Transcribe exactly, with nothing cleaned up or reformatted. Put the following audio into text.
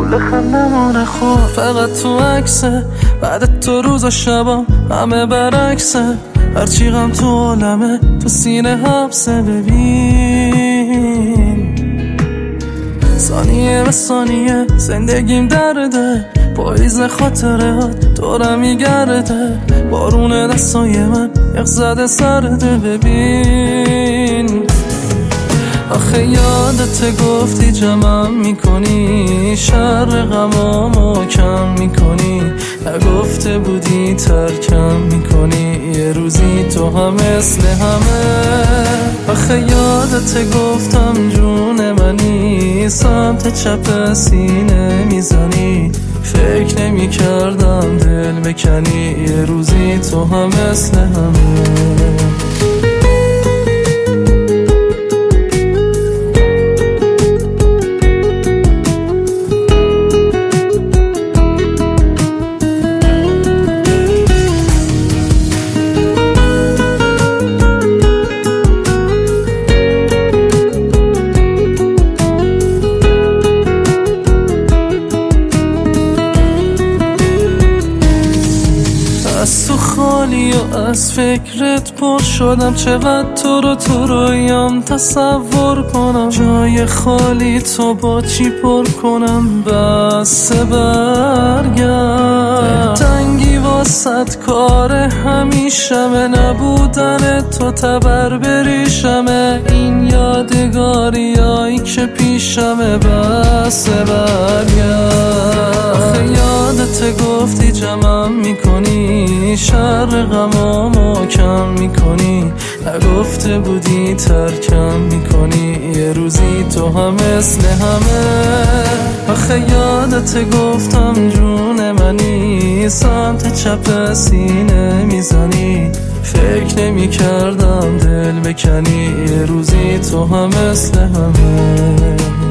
پول خندمونه خود فقط تو عکسه، بعد تو روز و شبام همه برعکسه، هرچی غم تو عالمه تو سینه حبسه. ببین ثانیه به ثانیه زندگیم درده، پاییز خاطرات دورم میگرده، بارون دستای من یخ زده سرده. ببین آخه یادت گفتی جمعم میکنی، شر غمامو کم میکنی، نگفته بودی ترکم میکنی، یه روزی تو هم مثل همه. آخه یادت گفتم جون منی، سمت چپ سینه میزنی، فکر نمی کردم دل بکنی، یه روزی تو هم مثل همه. از تو خالی و از فکرت پر شدم، چقدر تو رو تو رویام تصور کنم، جای خالی تو با چی پر کنم، بس برگرد. تنگی واسد کار همیشمه، نبودن تو تبر بریشمه، این یادگاریایی که پیشمه، بس برگرد. آخه یادت گفتی جمعم میکنی، شر غمامو کم میکنی، نگفته بودی ترکم میکنی، یه روزی تو هم مثل همه. آخه یادت گفتم جون منی، سمت چپ سینه میزنی، فکر نمی کردم دل بکنی، یه روزی تو هم مثل همه.